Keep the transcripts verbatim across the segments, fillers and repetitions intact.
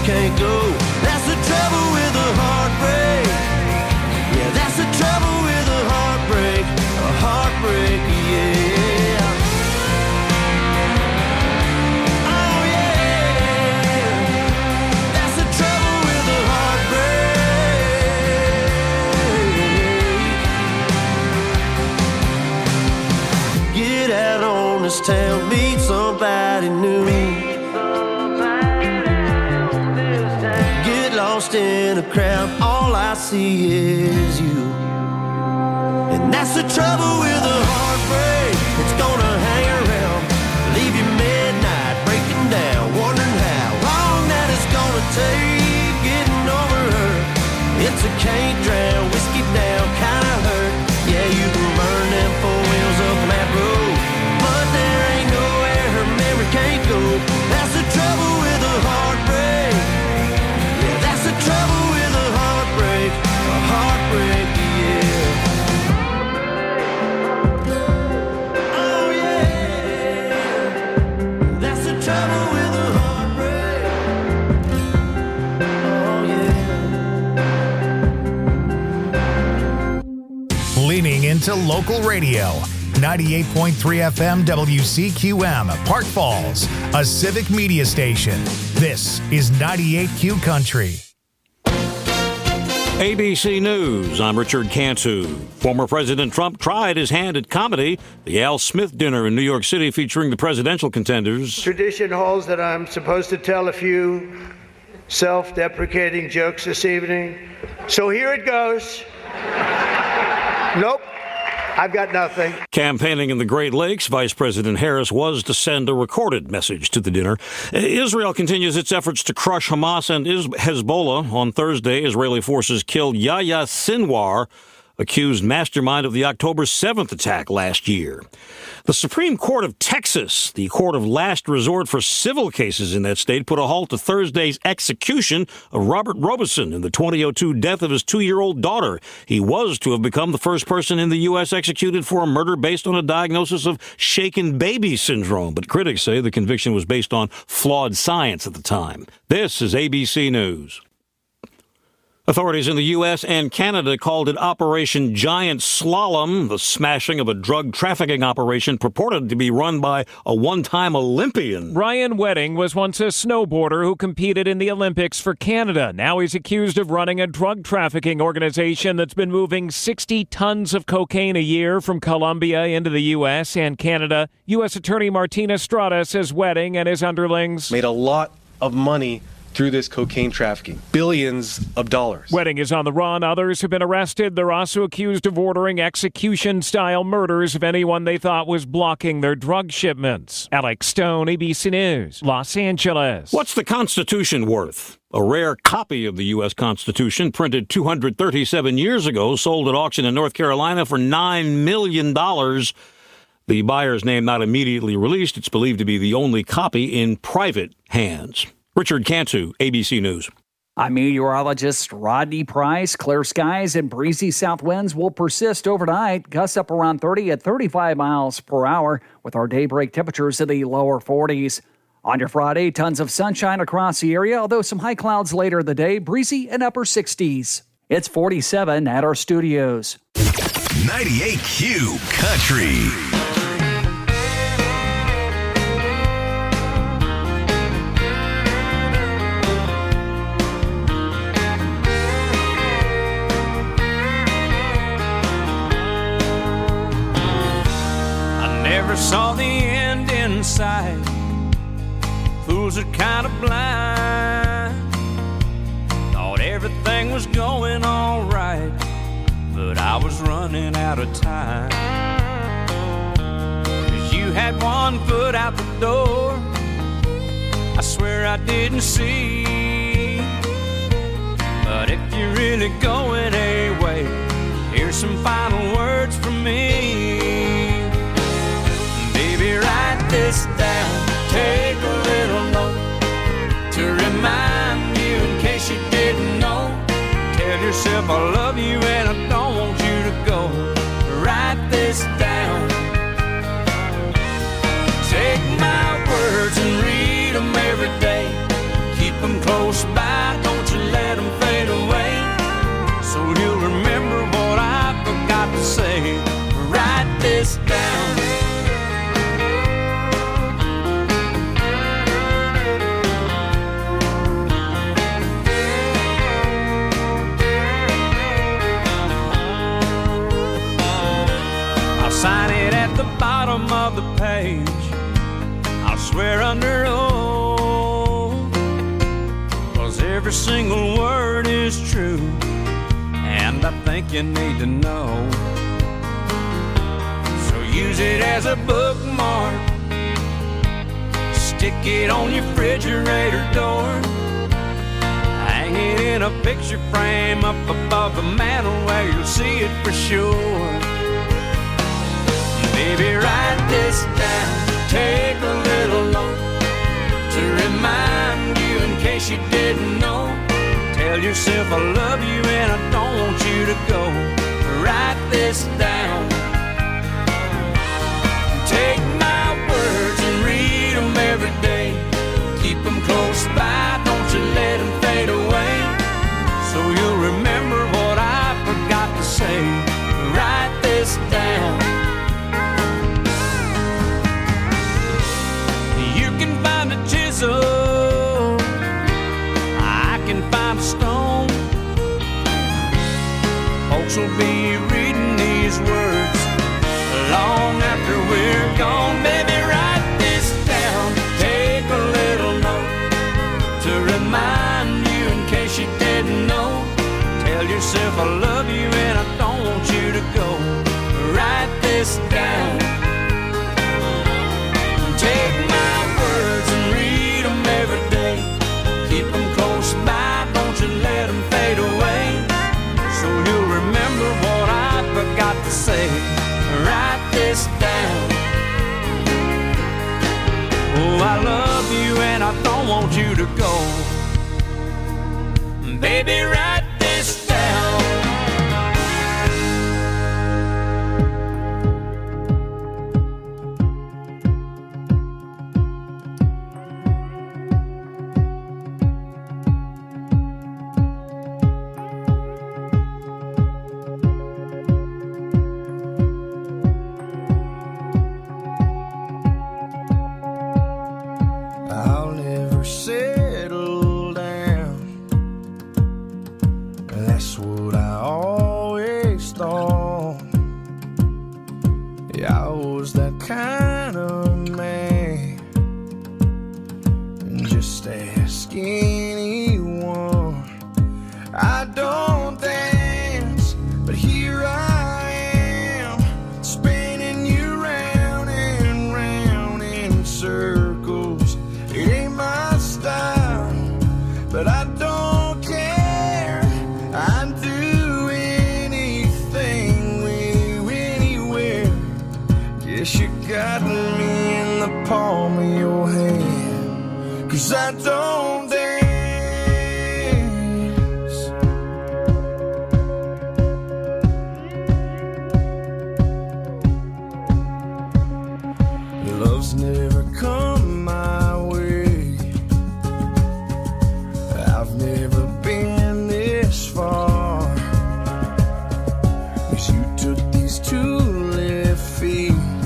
can't go. That's the trouble with a heartbreak. Yeah, that's the trouble with a heartbreak. A heartbreak, yeah. Oh, yeah. That's the trouble with a heartbreak. Get out on this town, meet somebody new. In a crowd, all I see is you. And that's the trouble with a heartbreak. It's gonna hang around, leave you midnight, breaking down, wondering how long that it's gonna take getting over her. It's a can't drown, whiskey down kind of hurt. Yeah, you can burn them four wheels up on that road, but there ain't nowhere her memory can't go. That's the trouble with a heartbreak. That's the trouble with a heartbreak, a heartbreak, yeah. Oh, yeah. That's the trouble with a heartbreak. Oh, yeah. Leaning into local radio. ninety-eight point three F M W C Q M, Park Falls, a civic media station. This is ninety-eight Q Country. A B C News, I'm Richard Cantu. Former President Trump tried his hand at comedy. The Al Smith dinner in New York City featuring the presidential contenders. Tradition holds that I'm supposed to tell a few self-deprecating jokes this evening. So here it goes. Nope. I've got nothing. Campaigning in the Great Lakes, Vice President Harris was to send a recorded message to the dinner. Israel continues its efforts to crush Hamas and Hezbollah. On Thursday, Israeli forces killed Yahya Sinwar, accused mastermind of the October seventh attack last year. The Supreme Court of Texas, the court of last resort for civil cases in that state, put a halt to Thursday's execution of Robert Robeson in the twenty oh two death of his two-year-old daughter. He was to have become the first person in the U S executed for a murder based on a diagnosis of shaken baby syndrome, but critics say the conviction was based on flawed science at the time. This is A B C News. Authorities in the U S and Canada called it Operation Giant Slalom, the smashing of a drug trafficking operation purported to be run by a one-time Olympian. Ryan Wedding was once a snowboarder who competed in the Olympics for Canada. Now he's accused of running a drug trafficking organization that's been moving sixty tons of cocaine a year from Colombia into the U S and Canada. U S Attorney Martina Estrada says Wedding and his underlings made a lot of money through this cocaine trafficking. Billions of dollars. Wedding is on the run. Others have been arrested. They're also accused of ordering execution-style murders of anyone they thought was blocking their drug shipments. Alex Stone, A B C News, Los Angeles. What's the Constitution worth? A rare copy of the U S Constitution, printed two hundred thirty-seven years ago, sold at auction in North Carolina for nine million dollars. The buyer's name not immediately released. It's believed to be the only copy in private hands. Richard Cantu, A B C News. I'm meteorologist Rodney Price. Clear skies and breezy south winds will persist overnight. Gusts up around thirty at thirty-five miles per hour, with our daybreak temperatures in the lower forties. On your Friday, tons of sunshine across the area, although some high clouds later in the day, breezy and upper sixties. It's forty-seven at our studios. ninety-eight Q Country. Never saw the end in sight. Fools are kind of blind. Thought everything was going all right, but I was running out of time. 'Cause you had one foot out the door, I swear I didn't see. But if you're really going away, here's some final words from me. Write this down, take a little note to remind you in case you didn't know. Tell yourself I love you and I don't want you to go. Write this down. Take my words and read them every day. Keep them close by. bottom of the page, I'll swear under oath, 'cause every single word is true, and I think you need to know. So use it as a bookmark, stick it on your refrigerator door, hang it in a picture frame up above the mantle where you'll see it for sure. Baby, write this down, take a little note to remind you in case you didn't know. Tell yourself I love you and I don't want you to go. Write this down. Take my words and read them every day. Keep them close by, don't you let them fade away. So you'll remember what I forgot to say. Write this down. You can find a chisel, I can find a stone. Folks will be reading these words long after we're gone. Baby, write this down, take a little note to remind you in case you didn't know. Tell yourself I love you and I don't want you to go. Write this down. Take my words and read them every day. Keep them close by, don't you let them fade away. So you'll remember what I forgot to say. Write this down. Oh, I love you and I don't want you to go. Baby, write this down. I'll never settle down. That's what I always thought. Yeah, I was that kind of man. Just ask anyone. I don't dance, but here I am, spinning you round and round in circles. It ain't my style, but I don't care. I'd do anything with you anywhere. Guess you got me in the palm of your hand, 'cause I don't dance. Love's never come my way. I've never been this far. 'Cause you took these two left feet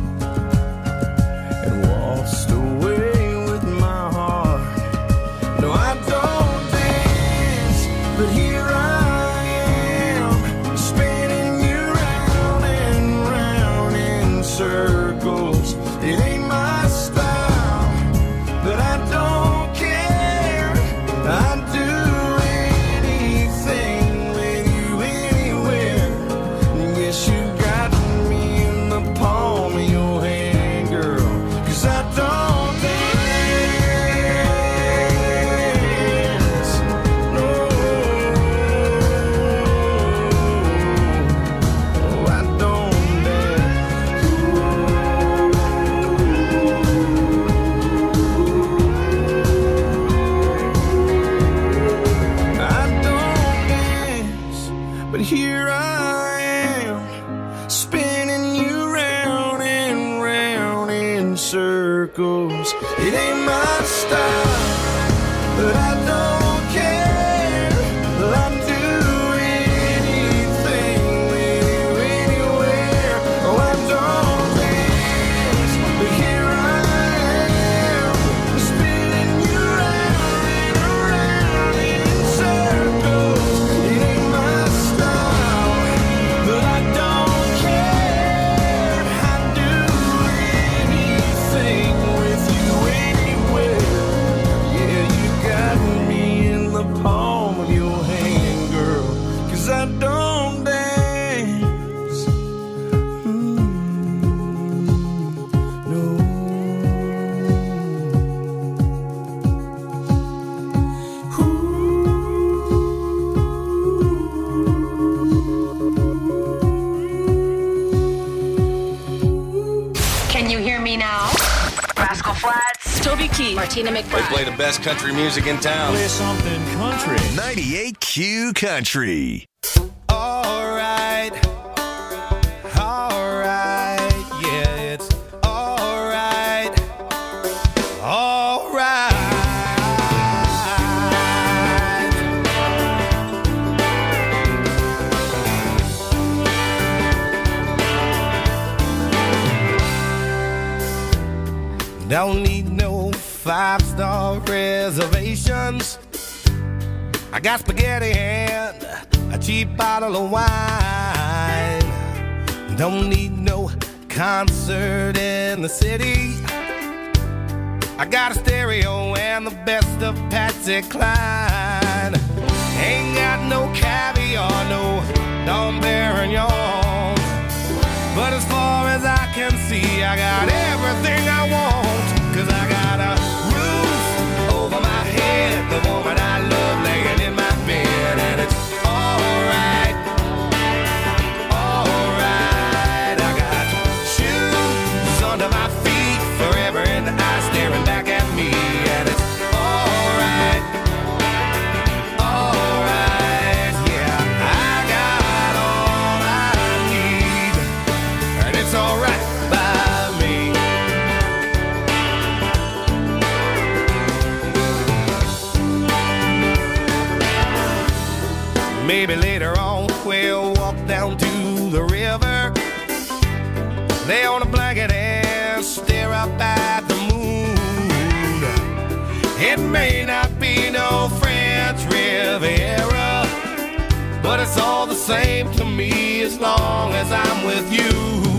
and waltzed away with my heart. No, I don't dance, but here I am, spinning you round and round in circles. It ain't my style, but I don't care. I'd do anything with you anywhere. Guess you got me in the palm of your hand, girl, 'cause I don't dance. No. me, Martina McBride. They play the best country music in town. Play something country. ninety-eight Q Country. All right. All right. Yeah, it's all right. All right. Don't need no five-star reservations. I got spaghetti and a cheap bottle of wine. Don't need no concert in the city. I got a stereo and the best of Patsy Cline. Ain't got no caviar, no Dom Perignon. But as far as I can see, I got everything I want. Cause I got a roof over my head, the woman I love laying in my bed, and it's alright, alright. I got shoes under my feet, forever in the eye staring back at me, and it's alright, alright. Yeah, I got all I need, and it's alright by me. Maybe later on we'll walk down to the river, lay on a blanket and stare up at the moon. It may not be no French Riviera, but it's all the same to me as long as I'm with you.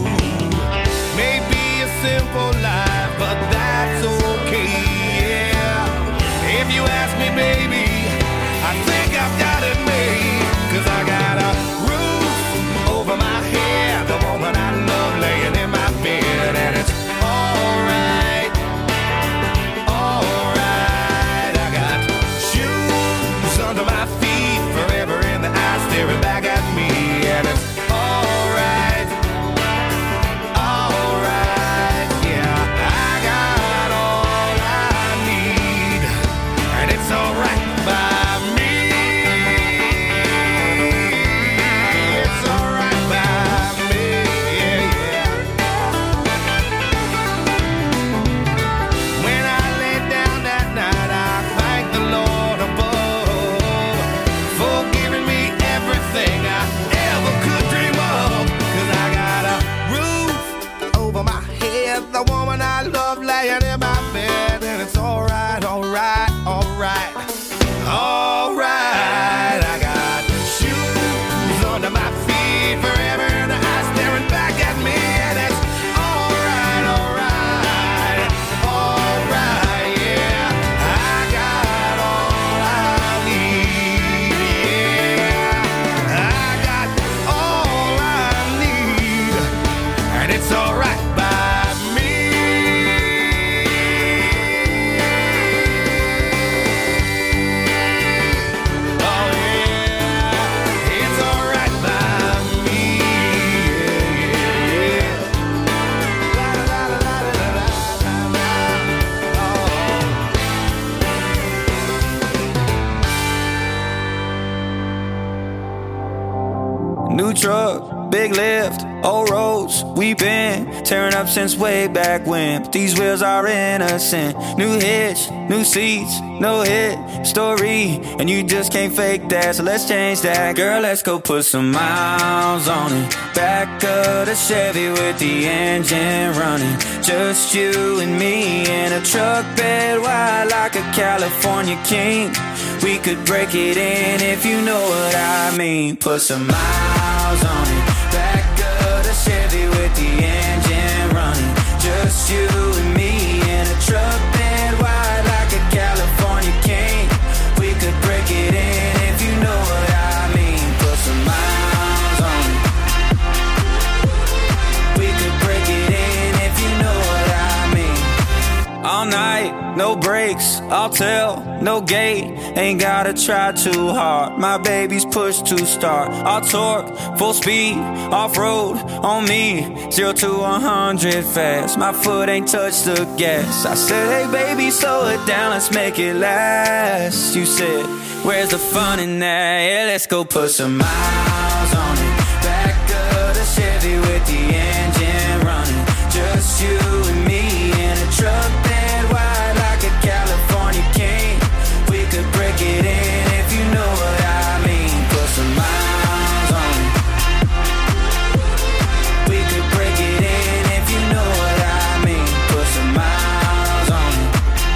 Maybe a simple life, but that's okay, yeah. If you ask me, baby, I think I've got it made. Cause I got a roof over my head, the woman I love laying in my bed, and it's alright, alright. I got shoes under my feet, forever in the eye staring back at me, and it's alright, alright. Yeah, I got all I need, and it's alright by me. The woman I love laying in my bed, and it's alright, alright, alright, alright. I got shoes under my feet, forever in the eye staring back at me, and it's alright, alright, alright, yeah. I got all I need, yeah. I got all I need, and it's alright by new truck, big lift, old roads. We've been tearing up since way back when, but these wheels are innocent. New hitch, new seats, no hit story, and you just can't fake that, so let's change that. Girl, let's go put some miles on it. Back of the Chevy with the engine running, just you and me in a truck bed wide like a California king. We could break it in if you know what I mean. Put some miles on it. Back of the Chevy with the engine running, just you and me in a truck bed wide like a California king. We could break it in if you know what I mean. Put some miles on it. We could break it in if you know what I mean. All night, no breaks, I'll tell, no gate. ain't gotta try too hard. My baby's push to start. All torque, full speed, off-road on me. Zero to one hundred fast. My foot ain't touched the gas. I said, hey baby, slow it down, let's make it last. You said, where's the fun in that? Yeah, let's go put some miles on it. Back of the Chevy with the engine running. Just you and me in a truck bed wide like a California king. We could break it in if you know what I mean. Put some miles on it. We could break it in if you know what I mean. Put some miles on it.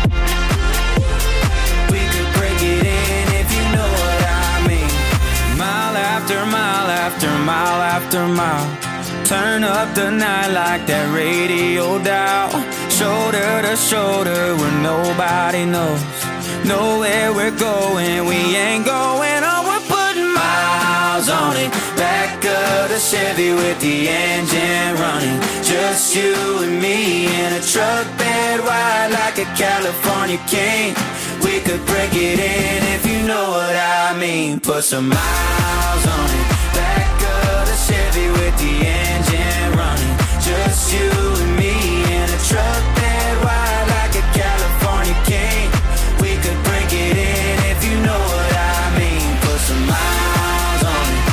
We could break it in if you know what I mean. Mile after mile after mile after mile. Turn up the night like that radio dial. Shoulder to shoulder where nobody knows. Know where we're going, we ain't going on. We're putting miles on it. Back of the Chevy with the engine running. Just you and me in a truck bed wide like a California king. We could break it in if you know what I mean. Put some miles on it. Back of the Chevy with the engine running. Just you and me in a truck bed wide like a California king. We could break it in if you know what I mean. Put some miles on it.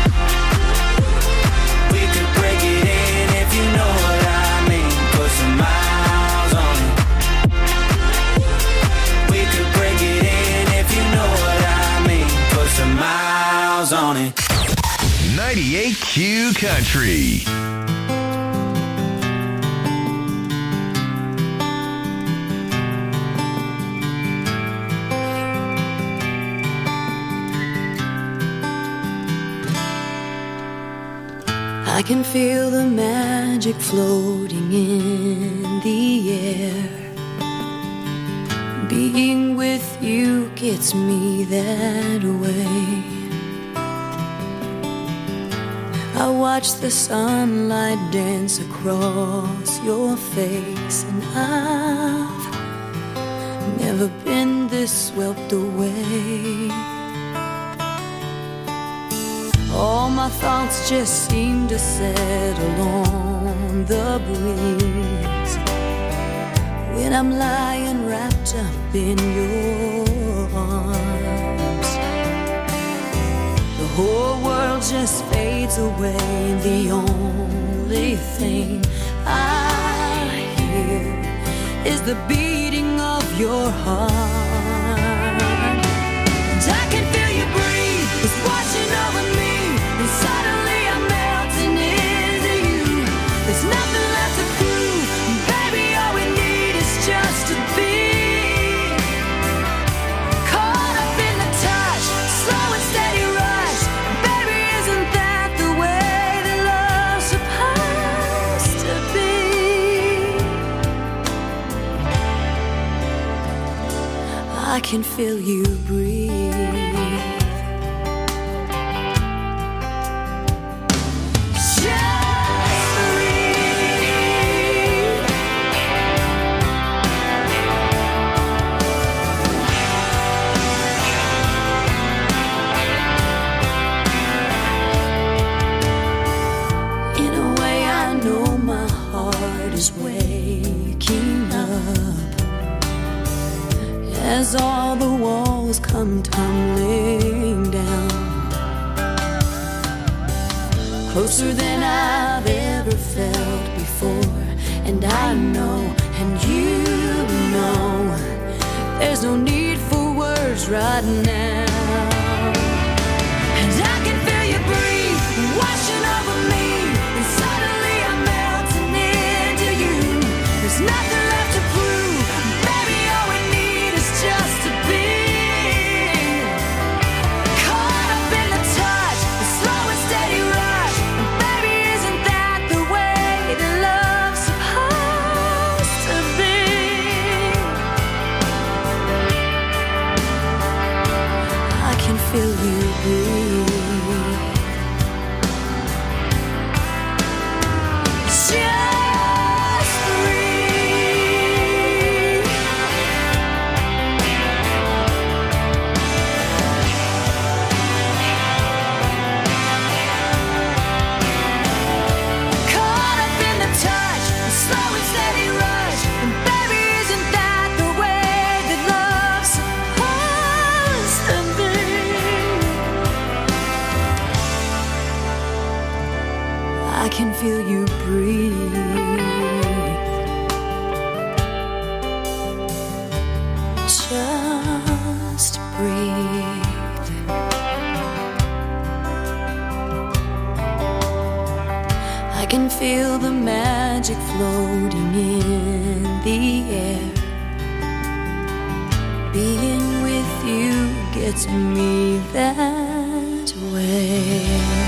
We could break it in if you know what I mean. Put some miles on it. We could break it in if you know what I mean. Put some miles on it. ninety-eight Q Country. I can feel the magic floating in the air. Being with you gets me that way. I watch the sunlight dance across your face, and I've never been this swept away. All my thoughts just seem to settle on the breeze when I'm lying wrapped up in your arms. The whole world just fades away. The only thing I hear is the beating of your heart. And I can feel you breathe, it's washing over me. And suddenly I'm melting into you. There's nothing left to prove. Baby, all we need is just to be caught up in the touch, slow and steady rush. Baby, isn't that the way that love's supposed to be? I can feel you breathe. As all the walls come tumbling down, closer than I've ever felt before. And I know, and you know, there's no need for words right now. And I can feel you breathe, washing over me. And suddenly I'm melting into you. There's nothing left to prove. Baby, all we need is just to be caught up in the touch, the slow and steady rush. And baby, isn't that the way that love's supposed to be? I can feel you breathe. Just breathe. can feel you breathe. Just breathe. I can feel the magic floating in the air. Being with you gets me that way.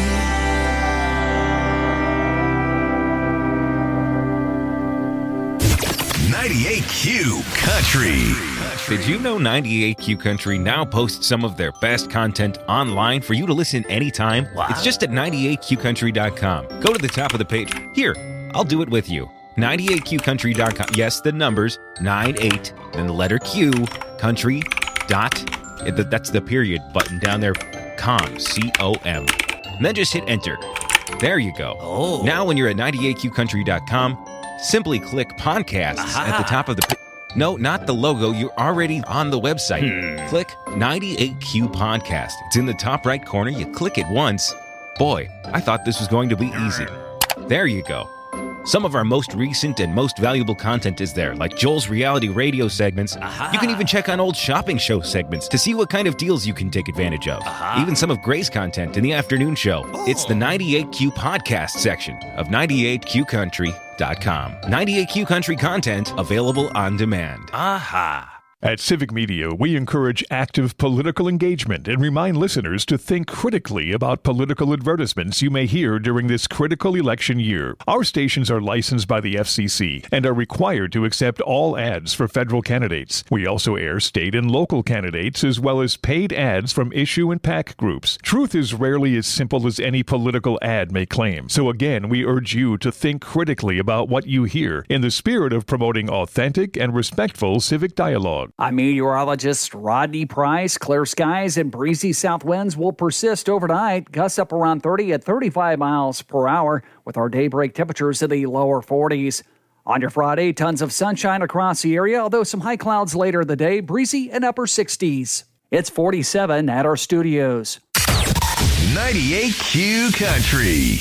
ninety-eight Q Country. Did you know ninety-eight Q Country now posts some of their best content online for you to listen anytime? Wow. It's just at ninety-eight q country dot com. Go to the top of the page. Here, I'll do it with you. ninety-eight q country dot com. Yes, the numbers, ninety-eight, then the letter Q, country, dot, that's the period button down there, com, C O M. And then just hit enter. There you go. Oh. Now when you're at ninety-eight q country dot com, simply click podcasts Aha. at the top of the page. No, not the logo. You're already on the website. Hmm. Click ninety-eight Q Podcast. It's in the top right corner. You click it once. Boy, I thought this was going to be easy. There you go. Some of our most recent and most valuable content is there, like Joel's reality radio segments. Aha. You can even check on old shopping show segments to see what kind of deals you can take advantage of. Aha. Even some of Gray's content in the afternoon show. Oh. It's the ninety-eight Q Podcast section of ninety-eight q country dot com. ninety-eight Q Country content available on demand. Aha. At Civic Media, we encourage active political engagement and remind listeners to think critically about political advertisements you may hear during this critical election year. Our stations are licensed by the F C C and are required to accept all ads for federal candidates. We also air state and local candidates as well as paid ads from issue and PAC groups. Truth is rarely as simple as any political ad may claim. So again, we urge you to think critically about what you hear in the spirit of promoting authentic and respectful civic dialogue. I'm meteorologist Rodney Price. Clear skies and breezy south winds will persist overnight. Gusts up around thirty at thirty-five miles per hour, with our daybreak temperatures in the lower forties. On your Friday, tons of sunshine across the area, although some high clouds later in the day, breezy and upper sixties. It's forty-seven at our studios. ninety-eight Q Country.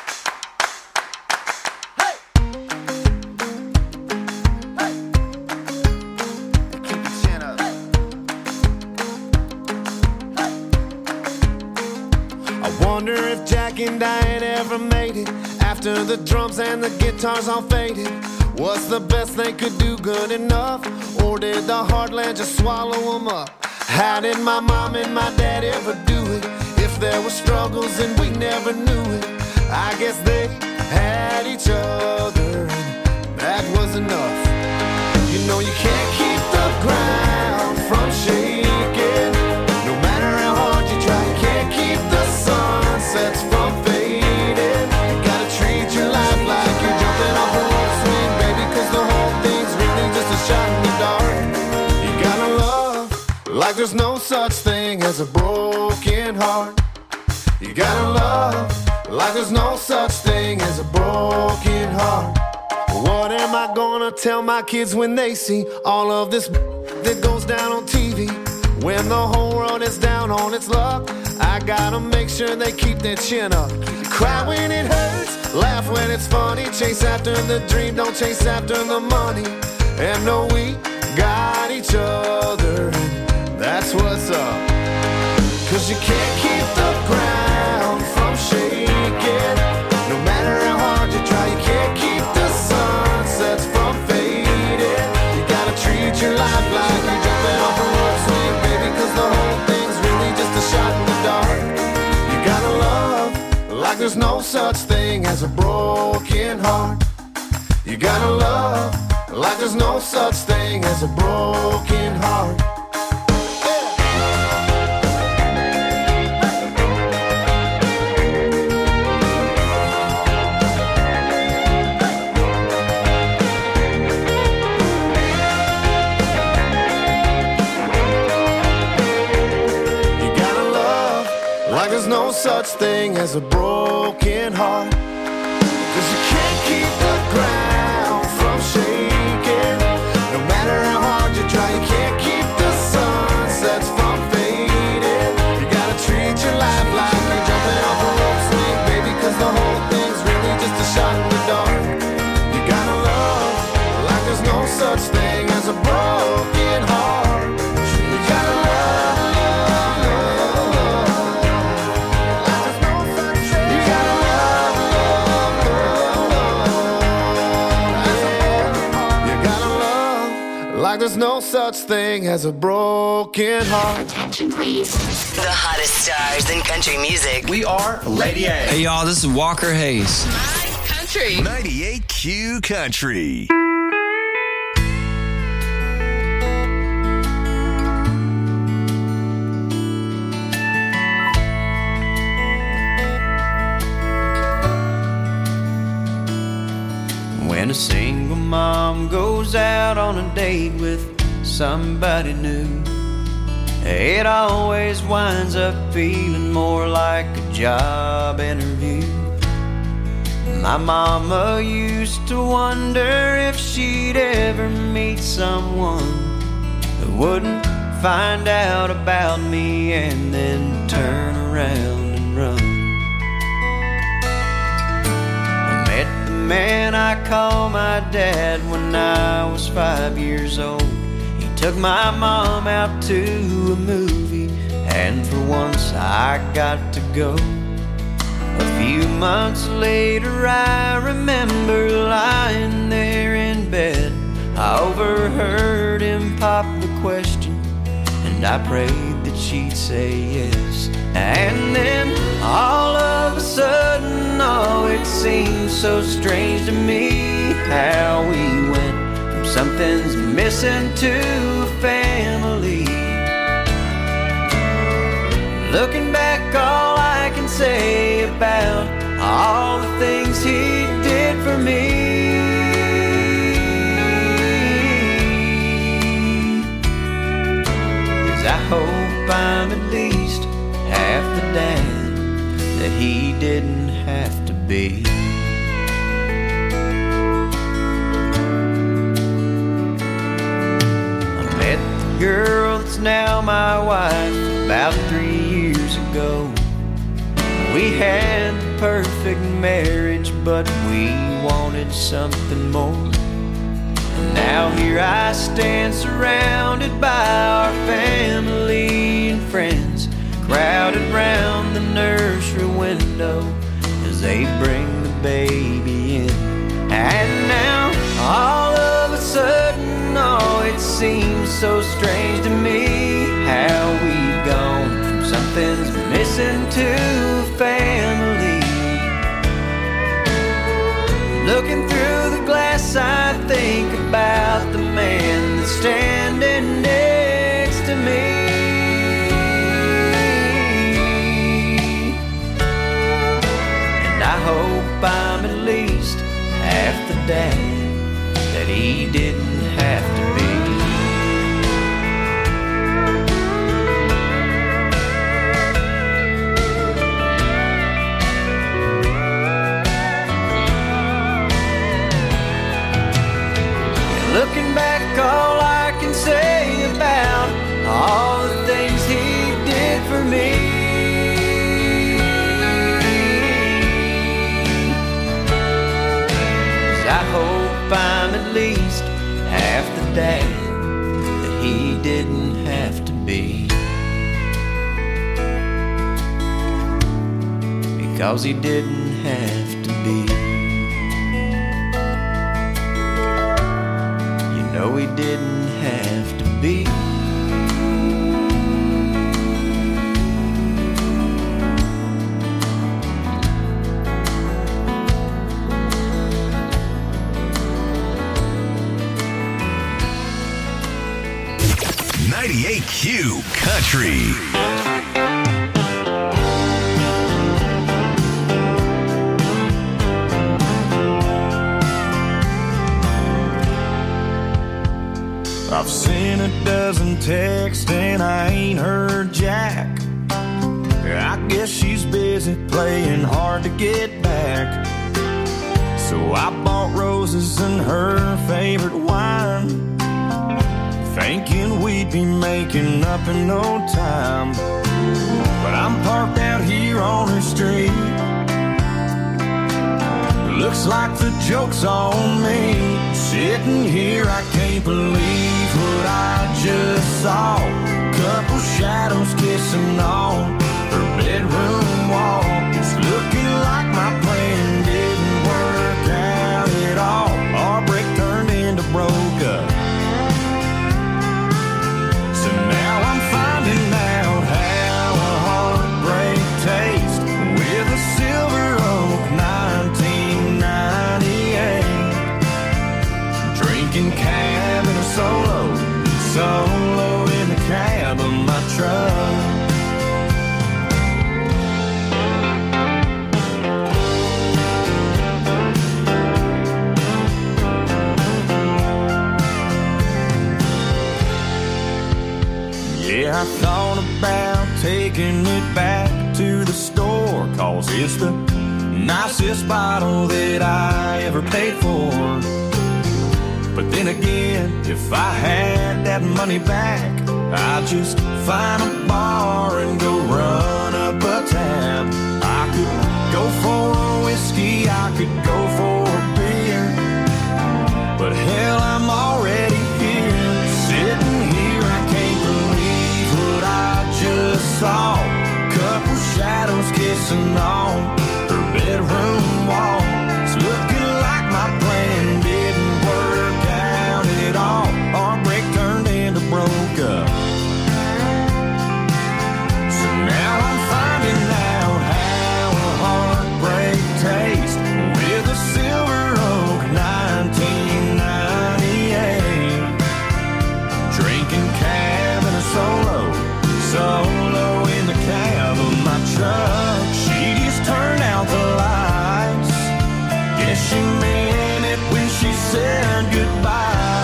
Wonder if Jack and Diane ever made it after the drums and the guitars all faded. Was the best they could do good enough, or did the heartland just swallow them up? How did my mom and my dad ever do it? If there were struggles and we never knew it, I guess they had each other and that was enough. You know you can't keep the ground from shaking, no matter how hard you try. You can't keep the sunsets from fading. You gotta treat your life like you're jumping off a rope swing, baby, cause the whole thing's really just a shot in the dark. You gotta love like there's no such thing as a broken heart. You gotta love like there's no such thing as a broken heart. What am I gonna tell my kids when they see all of this that goes down on T V? When the whole world is down on its luck, I gotta make sure they keep their chin up. Cry when it hurts, laugh when it's funny. Chase after the dream, don't chase after the money. And know we got each other, and that's what's up. Cause you can't keep the ground from shaking, no matter how hard you try. You can't keep the sunsets from fading. You gotta treat your life like you're jumping off a rope swing, baby, cause the whole thing's really just a shot in the dark. You gotta love like there's no such thing as a broken heart. You gotta love like there's no such thing as a broken heart. There's no such thing as a broken heart. Cause you can't keep the ground from shaking, no matter how hard you try. You can't keep the sunsets from fading. You gotta treat your life like you're jumping off a rope swing, baby, cause the whole thing's really just a there's no such thing as a broken heart. Attention, please. The hottest stars in country music. We are Lady A. Hey, y'all, this is Walker Hayes. Country. ninety-eight Q Country. When a single mom goes out on a date with somebody new, it always winds up feeling more like a job interview. My mama used to wonder if she'd ever meet someone who wouldn't find out about me and then turn around and run. Man, I call my dad when I was five years old. He took my mom out to a movie, and for once I got to go. A few months later I remember lying there in bed. I overheard him pop the question, and I prayed that she'd say yes. And then all of a sudden, oh, it seemed so strange to me how we went from something's missing to a family. Looking back, all I can say about all the things he did for me is I hope I'm at least half the dad that he didn't have to be. I met the girl that's now my wife about three years ago. We had the perfect marriage, but we wanted something more. And now here I stand surrounded by our family and friends, crowded round the nursery window as they bring the baby in. And now, all of a sudden, oh, it seems so strange to me how we've gone from something's missing to a family. Looking through the glass, I think about the man that's standing next to me. I hope I'm at least half the dad that he didn't have to be. And looking back, all I can say about all the things he did for me I hope I'm at least half the dad that he didn't have to be. Because he didn't have to be. You know he didn't have to be. ninety-eight Q Country. I've seen a dozen texts and I ain't heard jack. I guess she's busy playing hard to get back. So I bought roses and her favorite wine, thinking we'd be making up in no time. But I'm parked out here on her street. Looks like the joke's on me. Sitting here, I can't believe what I just saw. Couple shadows kissing on her bedroom wall. It's looking like my plan didn't work out at all. Our break turned into broke up. bringing it back to the store, 'cause it's the nicest bottle that I ever paid for. But then again, if I had that money back, I'd just find a bar and go run up a tab. I could go for a whiskey, I could go for a beer, but hell, I'm already here, sitting here. I can't believe what I just saw. Couple shadows kissing on her bedroom wall. It's looking like my plan didn't work out at all. Heartbreak turned into broke up. So now I'm finding out how a heartbreak tastes with a Silver Oak nineteen ninety-eight. Drinking cab and a solo, solo in the cab of my truck. She just turned out the lights. Guess she meant it when she said goodbye.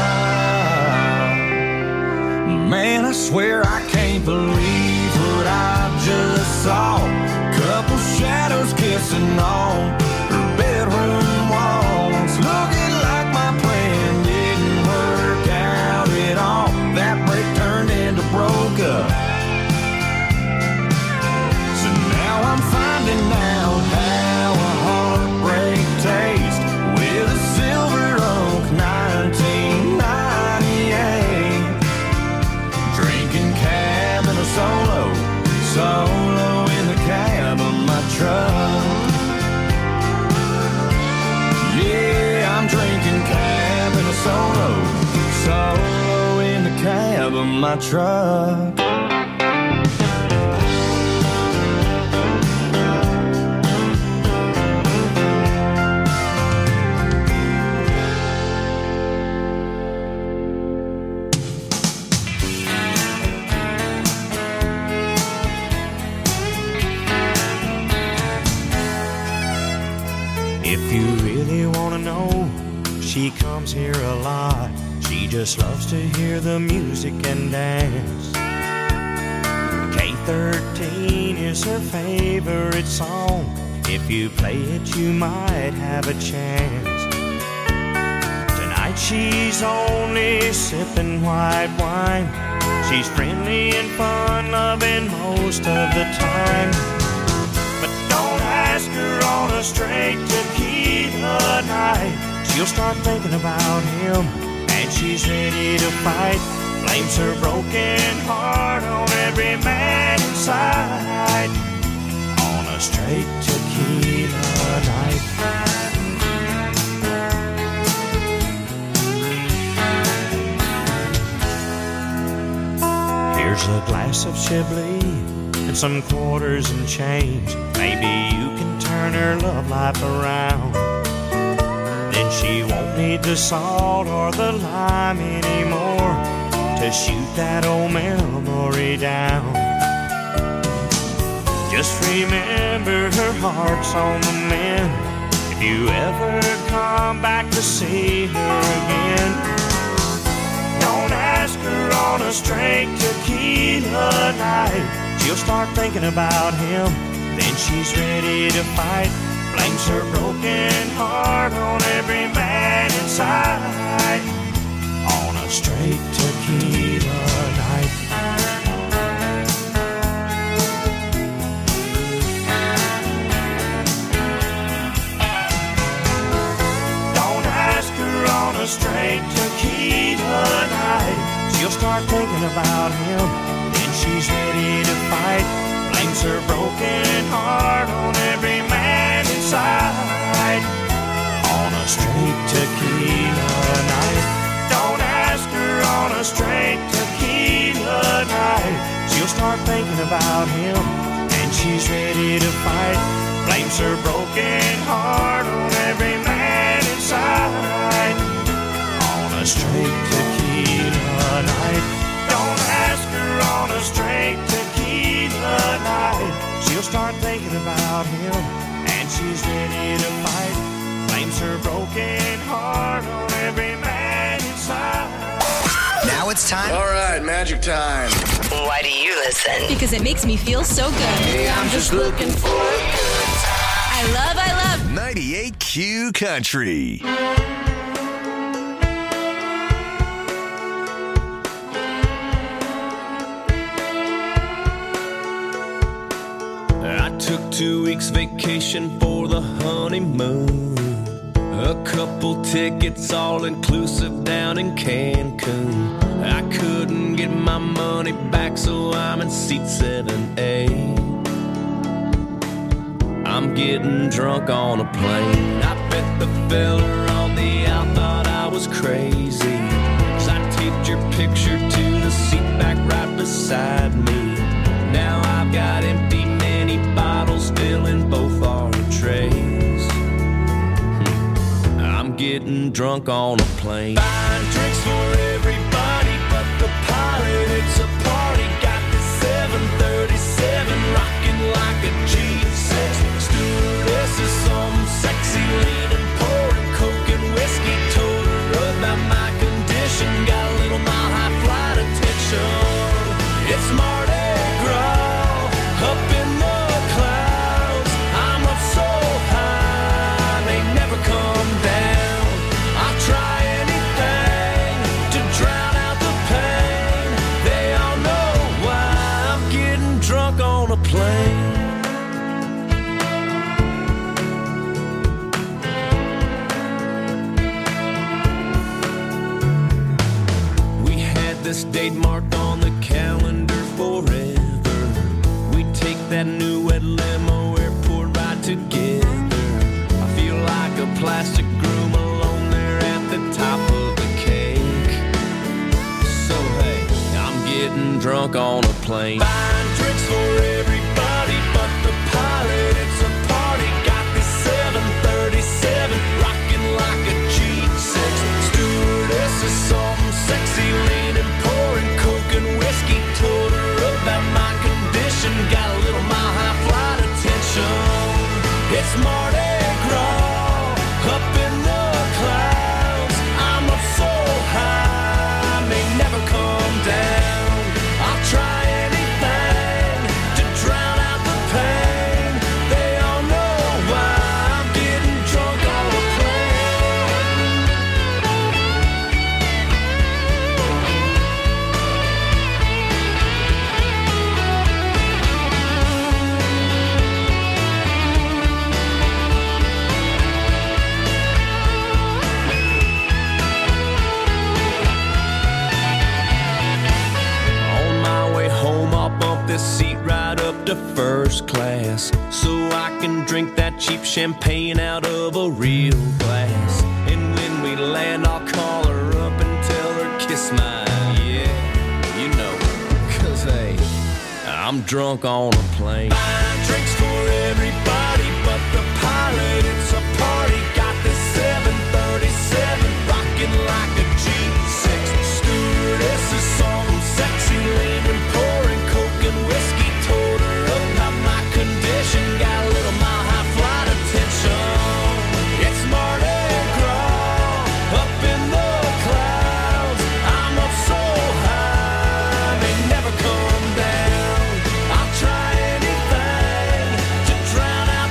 Man, I swear I can't believe what I just saw. Couple shadows kissing on her bedroom walls. Looking like my plan didn't work out at all. That break turned into broke up. So now I'm finding out how a heartbreak tastes with a Silver Oak nineteen ninety-eight. Drinking cab and a solo, solo in the cab of my truck. Yeah, I'm drinking cab and a solo, solo in the cab of my truck. If you really want to know, she comes here a lot. She just loves to hear the music and dance. K thirteen is her favorite song. If you play it, you might have a chance. Tonight she's only sipping white wine. She's friendly and fun-loving most of the time. But don't ask her on a straight tequila night. She'll start thinking about him, and she's ready to fight. Blames her broken heart on every man inside. On a straight tequila night. Here's a glass of Chablis and some quarters and change. Maybe you can turn her love life around. Then she won't need the salt or the lime anymore to shoot that old memory down. Just remember her heart's on the mend. If you ever come back to see her again, don't ask her on a straight tequila night. She'll start thinking about him, then she's ready to fight. Blames her broken heart on every man inside. On a straight tequila night. Don't ask her on a straight tequila night. She'll start thinking about him, then she's ready to fight. Blames her broken heart on every man inside. On a straight tequila night. Don't ask her on a straight tequila night. She'll start thinking about him, and she's ready to fight. Blames her broken heart on every man inside. On a straight tequila night. Don't ask her on a straight tequila night. She'll start thinking about him, and she's ready to fight. Blames her broken heart on every man inside. Now it's it's time? All right, magic time. Why do you listen? Because it makes me feel so good. Hey, I'm just looking for a good time. I love, I love ninety-eight Q Country. I took two weeks vacation for the honeymoon. A couple tickets all inclusive down in Cancun. I couldn't get my money back, so I'm in seat seven A. I'm getting drunk on a plane. I bet the fella on the out thought I was crazy, 'cause I taped your picture to the seat back right beside me. Now I've got empty mini bottles filling both our trays. I'm getting drunk on a plane. Buying drinks for everybody but the pilot. It's a party. Got the seven thirty-seven rocking like a G six. Stewardess is some sexy leaning, pouring coke and whiskey. Told her about my condition. Got a little mile high flight attention. It's Mardi Gras up in the clouds. I'm up so high, they never come down. I'll try anything to drown out the pain. They all know why I'm getting drunk on a plane. We had this date marked on the calendar forever. We take that new wet limo airport ride together. I feel like a plastic groom alone there at the top of the cake. So hey, I'm getting drunk on a plane. Buying drinks for everybody but the pilot. It's a party. Got this seven thirty-seven rocking like a G six. Stewardess is some sexy leaning, pouring coke and whiskey. Told her about my condition. Got a little mile high flight attention. It's Mardi Gras up in the clouds. I'm up so high, may never come down. I'll try anything to drown out the pain. They all know why I'm getting drunk on a On my way home, I'll bump this seat right up to first class, so I can drink that cheap champagne out of a real glass. And when we land, I'll call her up and tell her kiss my, yeah, you know, 'cause hey, I'm drunk on a plane. Buying drinks for everybody but the pilot. It's a party. Got this seven thirty-seven rocking like a G six. Stewardess is some sexy leaning, pouring coke and whiskey. Told her about my condition. Got a little mile high flight attention. It's Mardi Gras up in the clouds. I'm up so high, may never come down. I'll try anything to drown out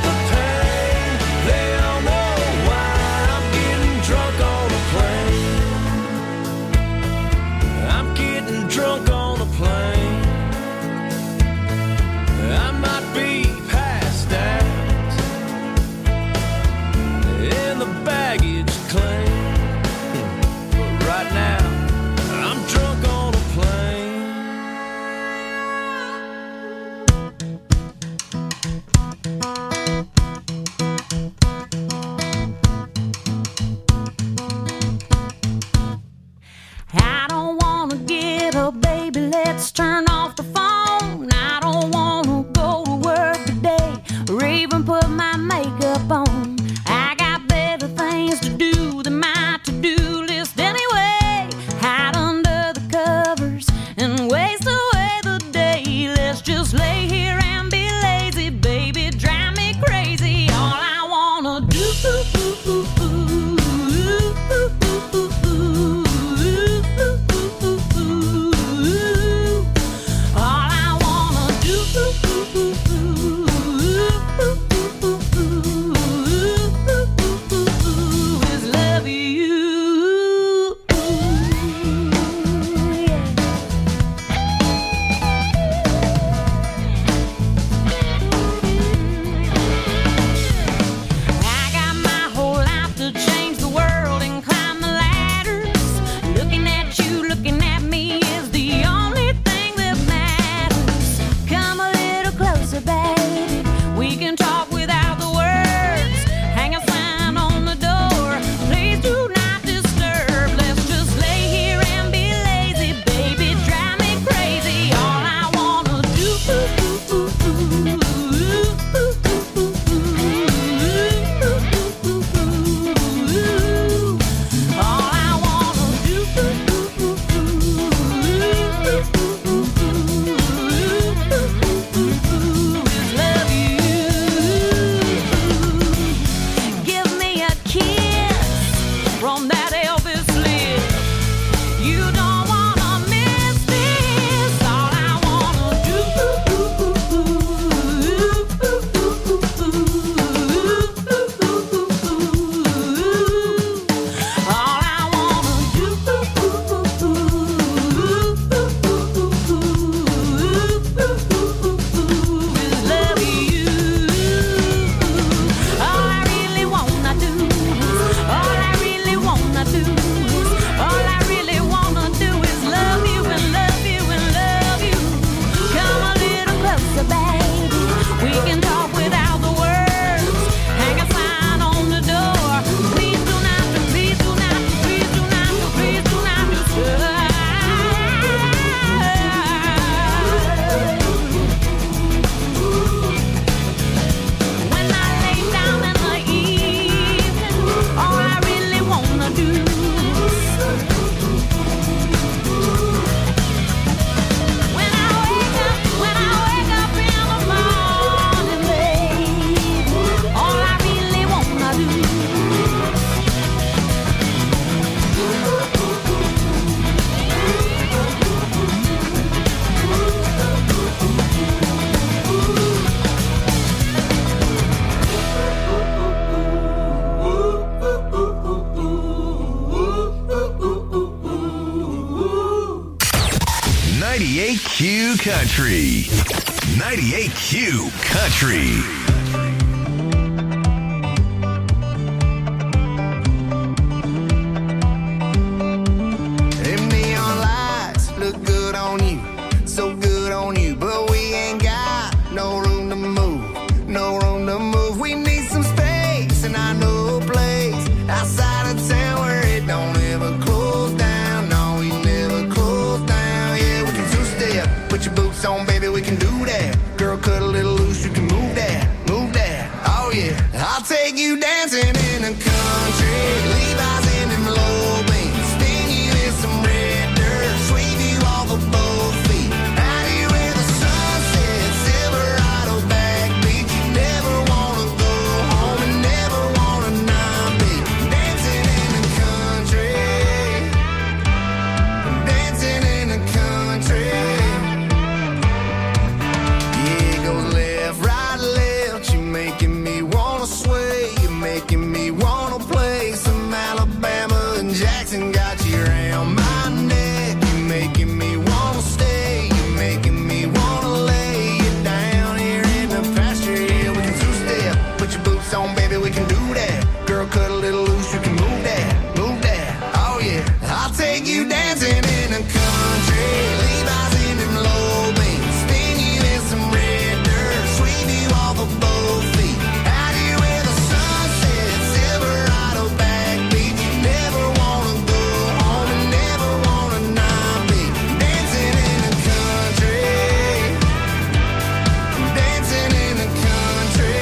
Country. ninety-eight Q Country. Them neon lights look good on you, so good on you, but we ain't got no room to move, no room to move. We need some space, and I know a place outside of town where it don't ever close down. No, we never close down. Yeah, we can two-step, put your boots on, baby, we can do that. Girl, cut a little loose, you can move that, move that. Oh yeah, I'll take you dancing in the country. Levi's in them low beams, spin you in some red dirt, sweep you off of both feet. Out here where the sun sets, Silverado backbeat. You never wanna go home and never wanna not be dancing in the country, dancing in the country. Yeah, it goes left, right, left. You're making me wanna sway. You're making me wanna play some Alabama and Jackson. Got you around my neck. You're making me wanna stay. You're making me wanna lay you down here in the pasture. Yeah, we can two-step. Put your boots on, baby, we can do that. Girl, cut a little loose, you can move that, move that. Oh yeah, I'll take you dancing in the country. Levi's in them low beams, spin you in some red dirt, sweep you off of both feet. Out here where the sun sets, Silverado backbeat. You never wanna go home and never wanna not be dancing in the country, dancing in the country.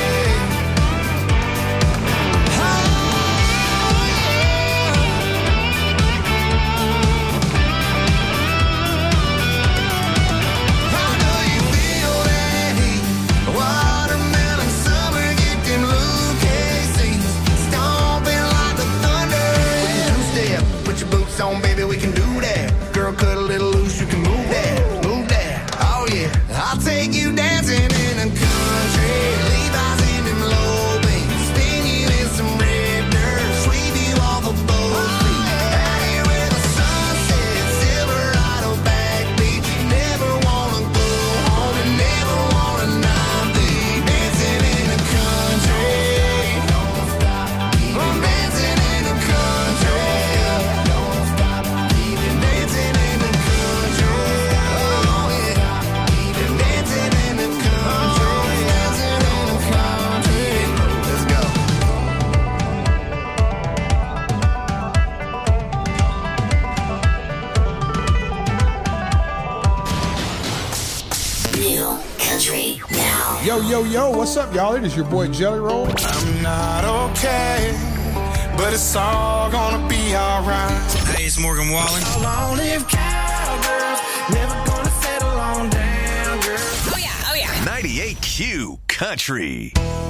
I know you feel that heat. Watermelon summer, get them Lucas seats. Stomping like the thunder. We can two-step, put your boots on, baby, we can do that. Girl, cut a little loose, you can move that, move that. Oh yeah, I'll take you dancing in the country. Levi's in them low beams, spin you in some red dirt, sweep you off of both feet. Out here where the sun sets, Silverado backbeat. You never wanna go home and never wanna not be dancing in the country. Don't stop, keep on dancing in the country. Don't stop, keep it dancing in the country. Oh yeah, keep it dancing in the country, dancing in the country. Let's go. New country now. Yo, yo, yo, what's up, y'all? It is your boy Jelly Roll. I'm not okay, but it's all gonna be alright. Hey, it's Morgan Wallen. How long live cowgirls? Never gonna settle on down, girl. Oh yeah, oh yeah. ninety-eight Q Country.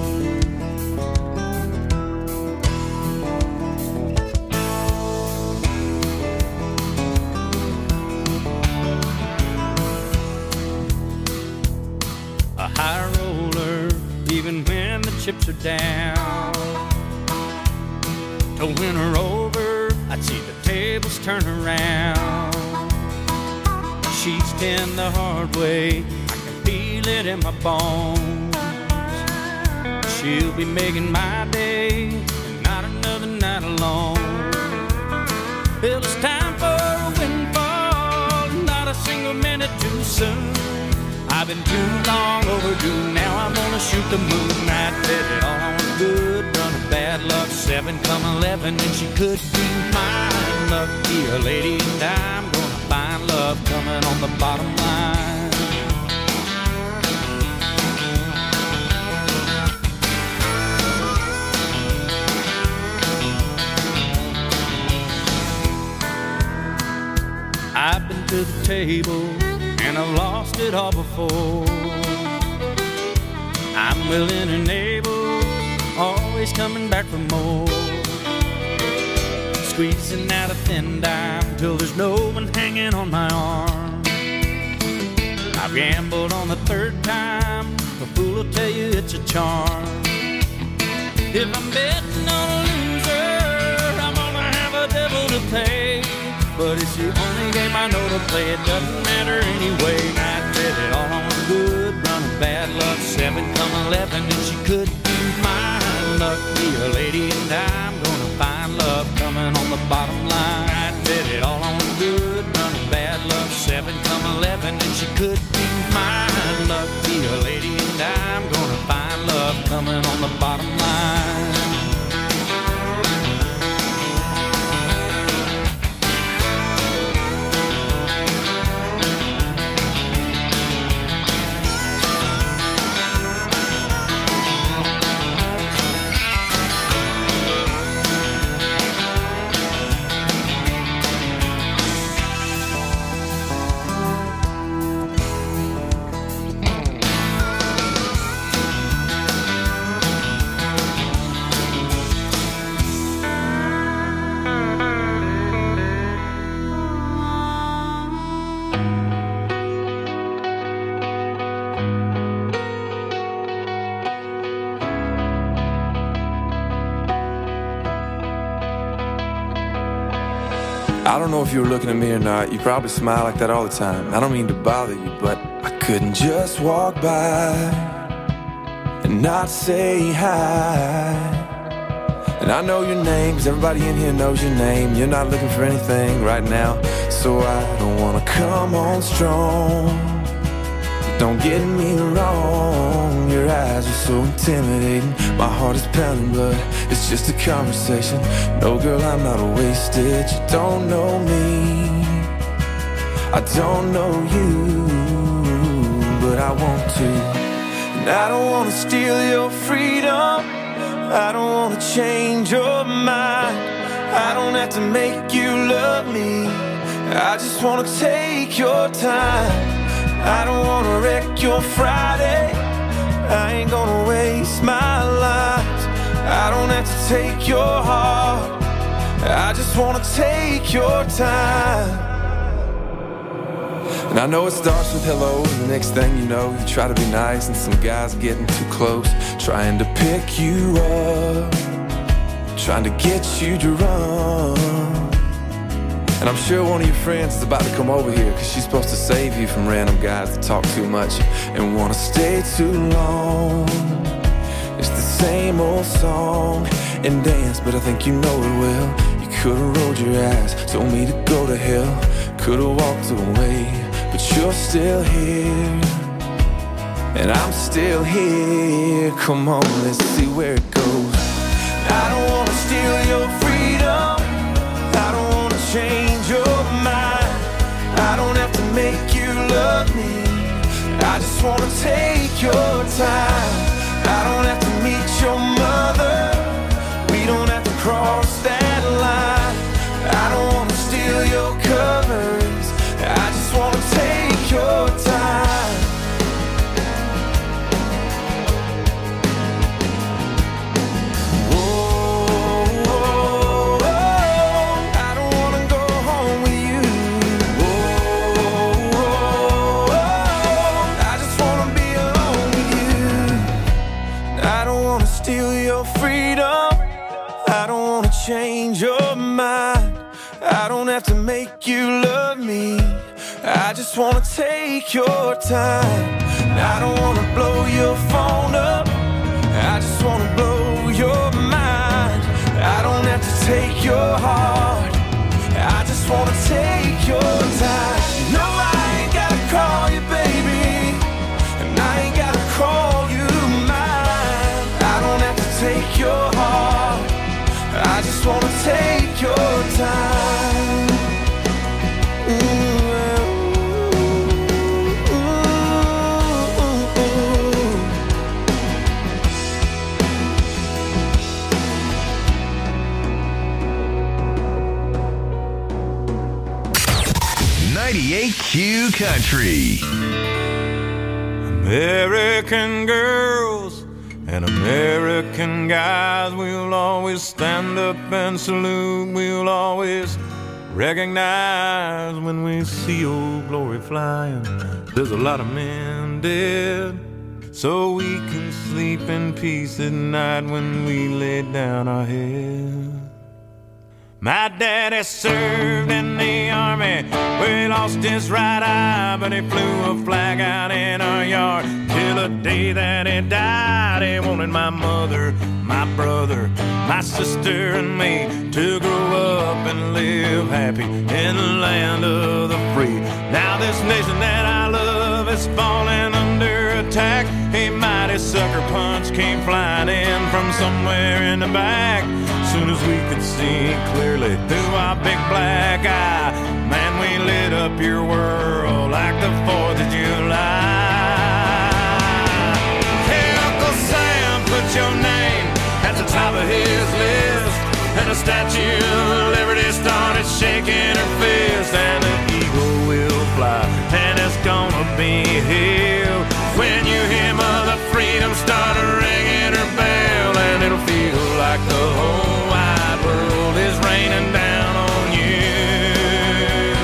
A high roller, even when the chips are down. To win her over, I'd see the tables turn around. She's been the hard way, I can feel it in my bones. She'll be making my day, and not another night alone. Well, it's time for a windfall, not a single minute too soon. I've been too long overdue, now I'm gonna shoot the moon. I bet it all on a good run of bad luck. Seven come eleven, and she could be mine. Lucky a lady, and I'm gonna find love coming on the bottom line. I've been to the table, and I've lost it all before. I'm willing and able, always coming back for more. Squeezing out a thin dime till there's no one hanging on my arm. I've gambled on the third time, a fool will tell you it's a charm. If I'm betting on a loser, I'm gonna have a devil to pay. But it's the only game I know to play, it doesn't matter anyway. I bet it all seven come eleven, and she could be mine. Luck be a lady, and I'm gonna find love coming on the bottom line. I bet it all on good, none of bad luck. Seven come eleven, and she could be mine. Luck be a lady, and I'm gonna find love coming on the bottom line. I don't know if you were looking at me or not. You probably smile like that all the time. I don't mean to bother you, but I couldn't just walk by and not say hi. And I know your name, 'cause everybody in here knows your name. You're not looking for anything right now, so I don't wanna come on strong. Don't get me wrong, your eyes are so intimidating. My heart is pounding, but it's just a conversation. No, girl, I'm not wasted. You don't know me, I don't know you, but I want to. And I don't want to steal your freedom, I don't want to change your mind. I don't have to make you love me, I just want to take your time. I don't wanna wreck your Friday, I ain't gonna waste my life. I don't have to take your heart, I just wanna take your time. And I know it starts with hello, and the next thing you know, you try to be nice, and some guy's getting too close, trying to pick you up, trying to get you to run. And I'm sure one of your friends is about to come over here, 'cause she's supposed to save you from random guys that talk too much and wanna stay too long. It's the same old song and dance, but I think you know it well. You could've rolled your eyes, told me to go to hell, could've walked away, but you're still here, and I'm still here. Come on, let's see where it goes. I don't wanna steal your freedom, I don't wanna change your mind. I don't have to make you love me, I just wanna take your time. I don't have to meet your mother, we don't have to cross that line. I don't wanna steal your covers, I just wanna take your time. Change your mind, I don't have to make you love me, I just wanna take your time. I don't wanna blow your phone up, I just wanna blow your mind. I don't have to take your heart, I just wanna take your time. No, I ain't gotta call you baby, and I ain't gotta call you mine. I don't have to take your heart, I just wanna take your time. Ooh, ooh, ooh. ninety-eight Q Country. American girls and American guys, we'll always stand up and salute. We'll always recognize when we see old glory flying. There's a lot of men dead, so we can sleep in peace at night when we lay down our head. My daddy served in the army, where he lost his right eye, but he flew a flag out in our yard till the day that he died. He wanted my mother, my brother, my sister, and me to grow up and live happy in the land of the free. Now this nation that I love is falling under attack. A mighty sucker punch came flying in from somewhere in the back. Soon as we could see clearly through our big black eye, man, we lit up your world like the fourth of July. Hey, Uncle Sam, put your name at the top of his list, and the Statue of Liberty started shaking her fist, and the eagle will fly, and it's gonna be here when you hear Mother Freedom start ringing her bell, and it'll feel like the whole wide world is raining down on you.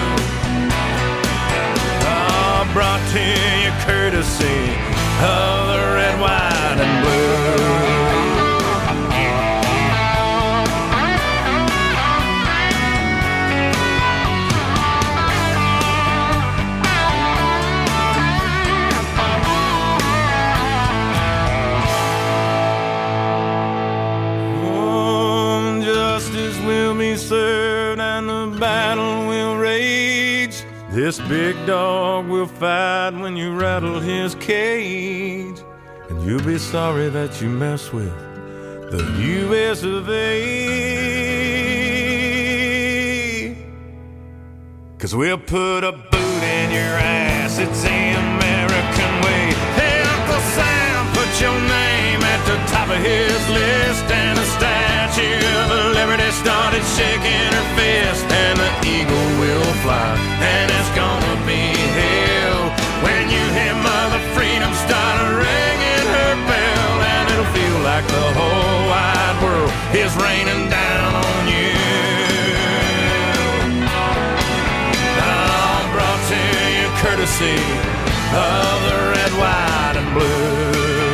Oh, brought to you courtesy of the red, white, and blue. Served and the battle will rage. This big dog will fight when you rattle his cage, and you'll be sorry that you mess with the U S of A. Cause we'll put a boot in your ass, it's the American way. Hey, Uncle Sam, put your name at the top of his list, and the Statue of Liberty started shaking her fist, and the eagle will fly, and it's gonna be hell when you hear Mother Freedom start ringing her bell, and it'll feel like the whole wide world is raining down on you. All brought to you courtesy of the red, white, and blue.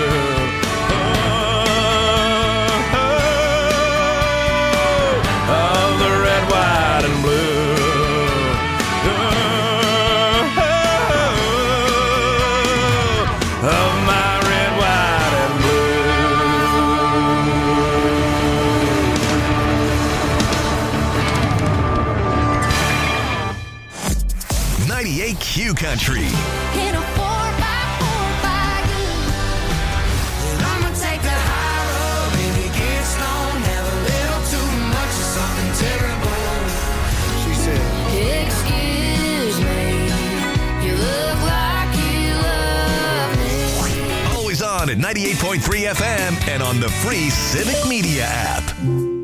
ninety-eight Q Country. In a four by four by you. And I'ma take the high road. Maybe get stoned, have a little too much of something terrible. She said, excuse me, you look like you love me. Always on at ninety-eight point three F M and on the free Civic Media app.